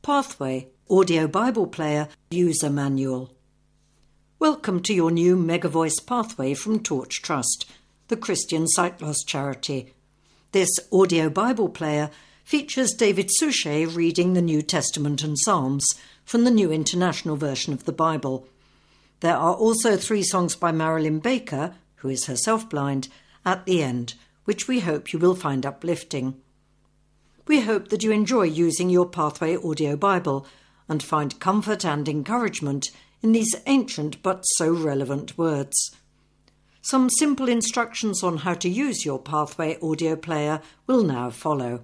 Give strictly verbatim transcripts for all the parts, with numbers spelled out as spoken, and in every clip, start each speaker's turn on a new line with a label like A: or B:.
A: Pathway Audio Bible Player User Manual. Welcome to your new Megavoice Pathway from Torch Trust, the Christian sight loss charity. This audio Bible player features David Suchet reading the New Testament and Psalms from the New International Version of the Bible. There are also three songs by Marilyn Baker, who is herself blind, at the end, which we hope you will find uplifting. We hope that you enjoy using your Pathway Audio Bible and find comfort and encouragement in these ancient but so relevant words. Some simple instructions on how to use your Pathway audio player will now follow.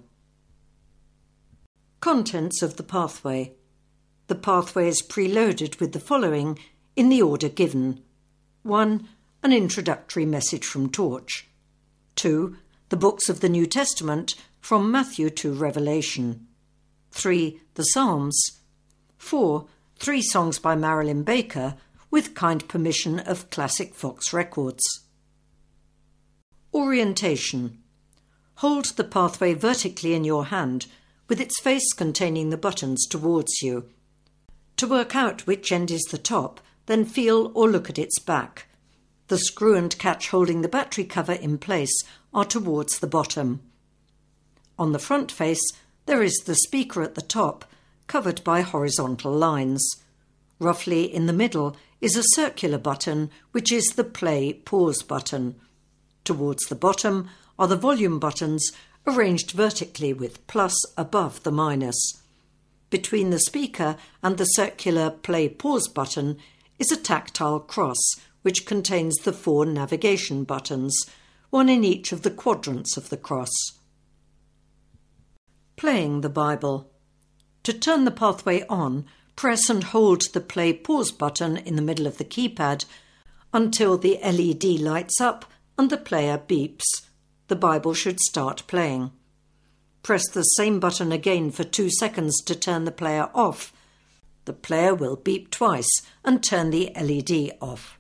A: Contents of the Pathway. The Pathway is preloaded with the following in the order given. one. An introductory message from Torch. two. The books of the New Testament from Matthew to Revelation. three. The Psalms. four. Three songs by Marilyn Baker with kind permission of Classic Fox Records. Orientation. Hold the Pathway vertically in your hand with its face containing the buttons towards you. To work out which end is the top, then feel or look at its back. The screw and catch holding the battery cover in place are towards the bottom. On the front face, there is the speaker at the top, covered by horizontal lines. Roughly in the middle is a circular button, which is the play-pause button. Towards the bottom are the volume buttons, arranged vertically with plus above the minus. Between the speaker and the circular play-pause button is a tactile cross, which contains the four navigation buttons, one in each of the quadrants of the cross. Playing the Bible. To turn the Pathway on, press and hold the play-pause button in the middle of the keypad until the L E D lights up and the player beeps. The Bible should start playing. Press the same button again for two seconds to turn the player off. The player will beep twice and turn the L E D off.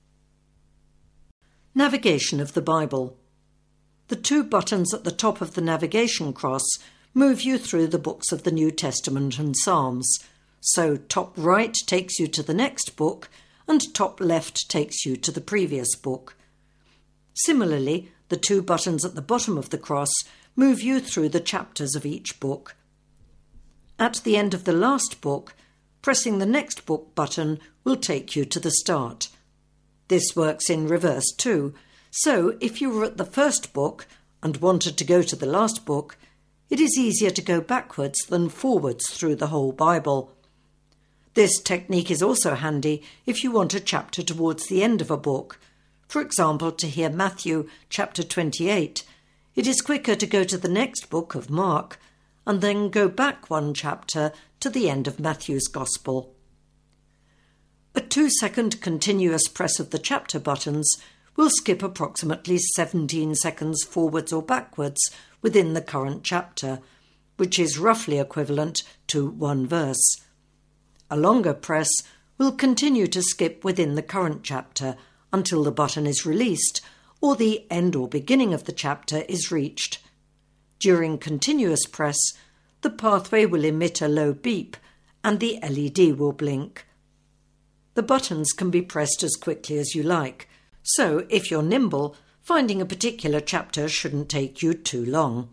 A: Navigation of the Bible. The two buttons at the top of the navigation cross move you through the books of the New Testament and Psalms. So top right takes you to the next book and top left takes you to the previous book. Similarly, the two buttons at the bottom of the cross move you through the chapters of each book. At the end of the last book, pressing the next book button will take you to the start. This works in reverse too, so if you were at the first book and wanted to go to the last book, it is easier to go backwards than forwards through the whole Bible. This technique is also handy if you want a chapter towards the end of a book. For example, to hear Matthew chapter twenty-eight, it is quicker to go to the next book of Mark and then go back one chapter to the end of Matthew's Gospel. A two-second continuous press of the chapter buttons will skip approximately seventeen seconds forwards or backwards within the current chapter, which is roughly equivalent to one verse. A longer press will continue to skip within the current chapter until the button is released or the end or beginning of the chapter is reached. During continuous press, the Pathway will emit a low beep and the L E D will blink. The buttons can be pressed as quickly as you like, so if you're nimble, finding a particular chapter shouldn't take you too long.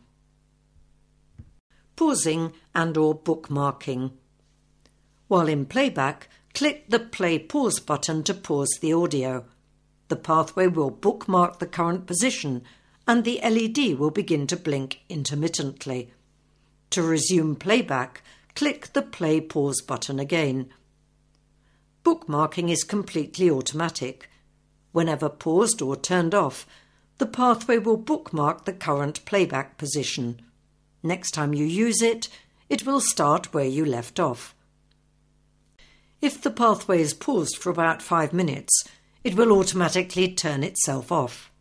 A: Pausing and or bookmarking. While in playback, click the play-pause button to pause the audio. The Pathway will bookmark the current position and the L E D will begin to blink intermittently. To resume playback, click the play-pause button again. Bookmarking is completely automatic. Whenever paused or turned off, the Pathway will bookmark the current playback position. Next time you use it, it will start where you left off. If the Pathway is paused for about five minutes, it will automatically turn itself off.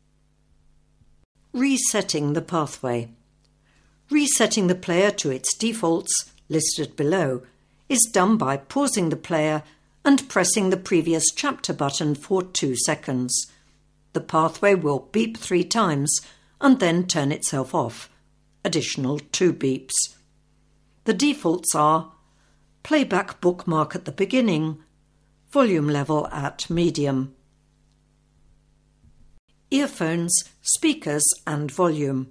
A: Resetting the Pathway. Resetting the player to its defaults, listed below, is done by pausing the player and pressing the previous chapter button for two seconds. The Pathway will beep three times and then turn itself off. Additional two beeps. The defaults are Playback bookmark at the beginning. Volume level at medium. Earphones, speakers and volume.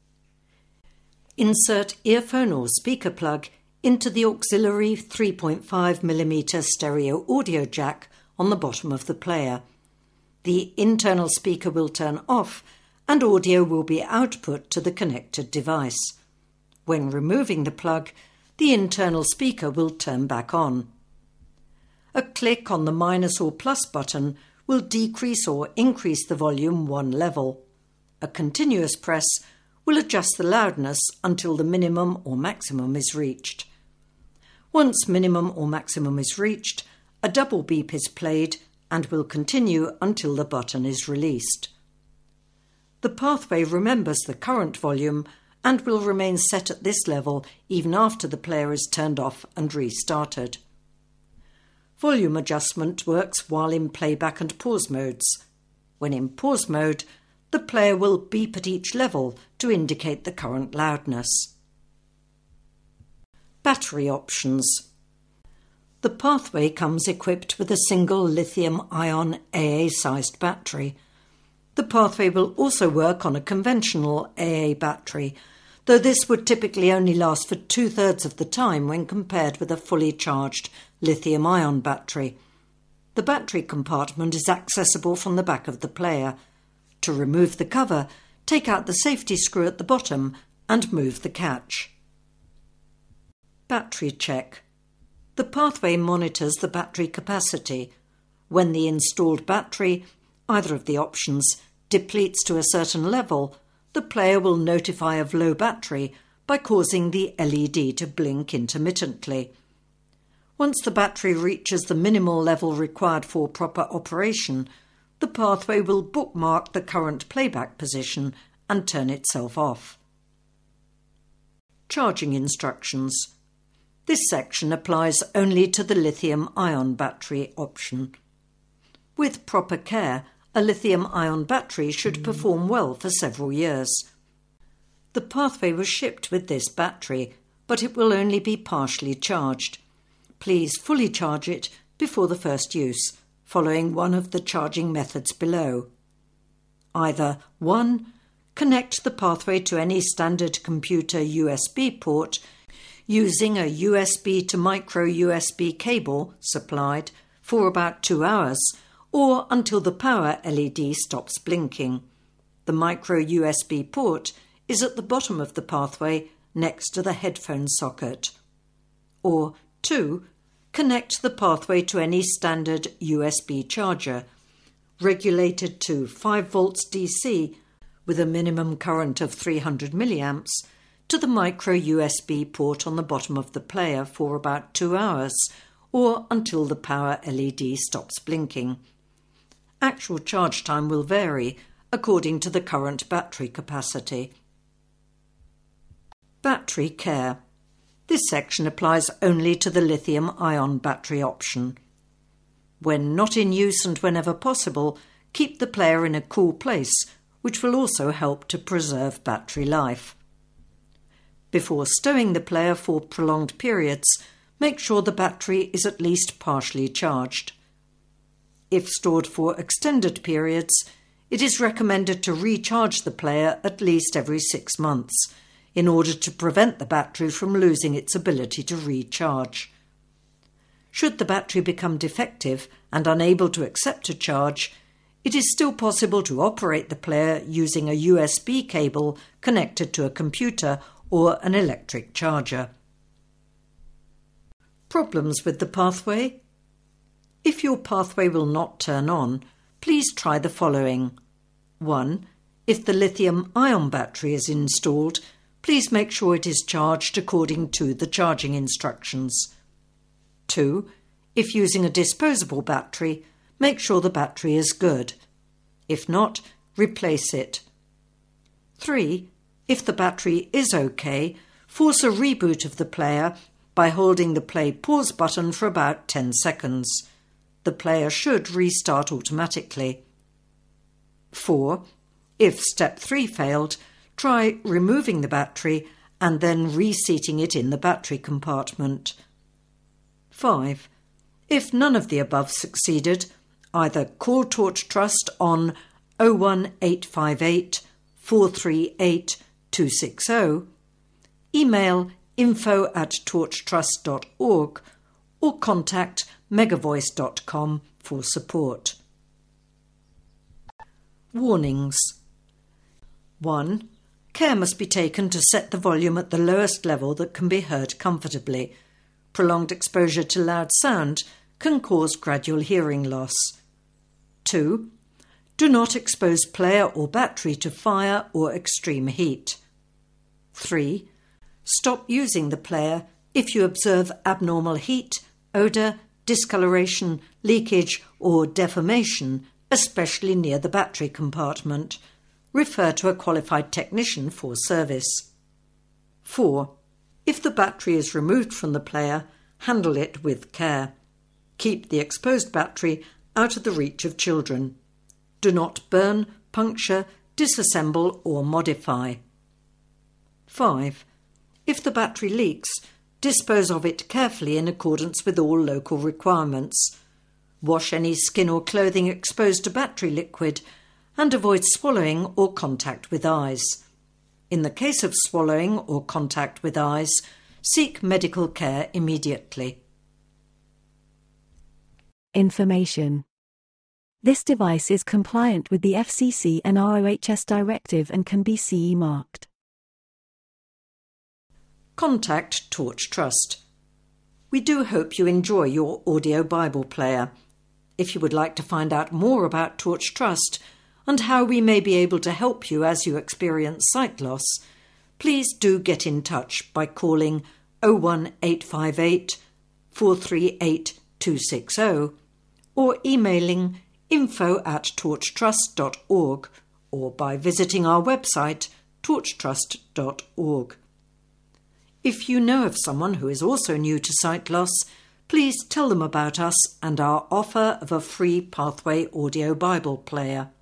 A: Insert earphone or speaker plug into the auxiliary three point five millimeter stereo audio jack on the bottom of the player. The internal speaker will turn off and audio will be output to the connected device. When removing the plug, the internal speaker will turn back on. A click on the minus or plus button will decrease or increase the volume one level. A continuous press will adjust the loudness until the minimum or maximum is reached. Once minimum or maximum is reached, a double beep is played and will continue until the button is released. The pathway remembers the current volume and will remain set at this level even after the player is turned off and restarted. Volume adjustment works while in playback and pause modes. When in pause mode, the player will beep at each level to indicate the current loudness. Battery options. The pathway comes equipped with a single lithium-ion A A-sized battery. The pathway will also work on a conventional A A battery, though this would typically only last for two-thirds of the time when compared with a fully charged lithium-ion battery. The battery compartment is accessible from the back of the player. To remove the cover, take out the safety screw at the bottom and move the catch. Battery check. The pathway monitors the battery capacity. When the installed battery, either of the options, depletes to a certain level, the player will notify of low battery by causing the L E D to blink intermittently. Once the battery reaches the minimal level required for proper operation, the pathway will bookmark the current playback position and turn itself off. Charging instructions. This section applies only to the lithium-ion battery option. With proper care, a lithium-ion battery should perform well for several years. The pathway was shipped with this battery, but it will only be partially charged. Please fully charge it before the first use, following one of the charging methods below. Either one. Connect the pathway to any standard computer U S B port using a U S B to micro U S B cable supplied for about two hours or until the power L E D stops blinking. The micro U S B port is at the bottom of the pathway next to the headphone socket. Or two. Connect the pathway to any standard U S B charger, regulated to five volts D C with a minimum current of three hundred milliamps, to the micro U S B port on the bottom of the player for about two hours or until the power L E D stops blinking. Actual charge time will vary according to the current battery capacity. Battery care. This section applies only to the lithium-ion battery option. When not in use and whenever possible, keep the player in a cool place, which will also help to preserve battery life. Before stowing the player for prolonged periods, make sure the battery is at least partially charged. If stored for extended periods, it is recommended to recharge the player at least every six months, in order to prevent the battery from losing its ability to recharge. Should the battery become defective and unable to accept a charge, it is still possible to operate the player using a U S B cable connected to a computer or an electric charger. Problems with the pathway? If your pathway will not turn on, please try the following. one. If the lithium-ion battery is installed, please make sure it is charged according to the charging instructions. two. If using a disposable battery, make sure the battery is good. If not, replace it. three. If the battery is okay, force a reboot of the player by holding the play pause button for about ten seconds. The player should restart automatically. four. If step three failed, try removing the battery and then reseating it in the battery compartment. five. If none of the above succeeded, either call Torch Trust on oh one eight five eight, four three eight, two six oh, email info at torchtrust dot org, or contact megavoice dot com for support. Warnings. one. Care must be taken to set the volume at the lowest level that can be heard comfortably. Prolonged exposure to loud sound can cause gradual hearing loss. two. Do not expose player or battery to fire or extreme heat. three. Stop using the player if you observe abnormal heat, odour, discoloration, leakage or deformation, especially near the battery compartment. Refer to a qualified technician for service. four. If the battery is removed from the player, handle it with care. Keep the exposed battery out of the reach of children. Do not burn, puncture, disassemble or modify. five. If the battery leaks, dispose of it carefully in accordance with all local requirements. Wash any skin or clothing exposed to battery liquid and avoid swallowing or contact with eyes. In the case of swallowing or contact with eyes, seek medical care immediately.
B: Information. This device is compliant with the F C C and R O H S directive and can be C E marked.
A: Contact Torch Trust. We do hope you enjoy your audio Bible player. If you would like to find out more about Torch Trust and how we may be able to help you as you experience sight loss, please do get in touch by calling oh one eight five eight, four three eight, two six oh or emailing info at torchtrust dot org or by visiting our website torchtrust dot org. If you know of someone who is also new to sight loss, please tell them about us and our offer of a free Pathway audio Bible player.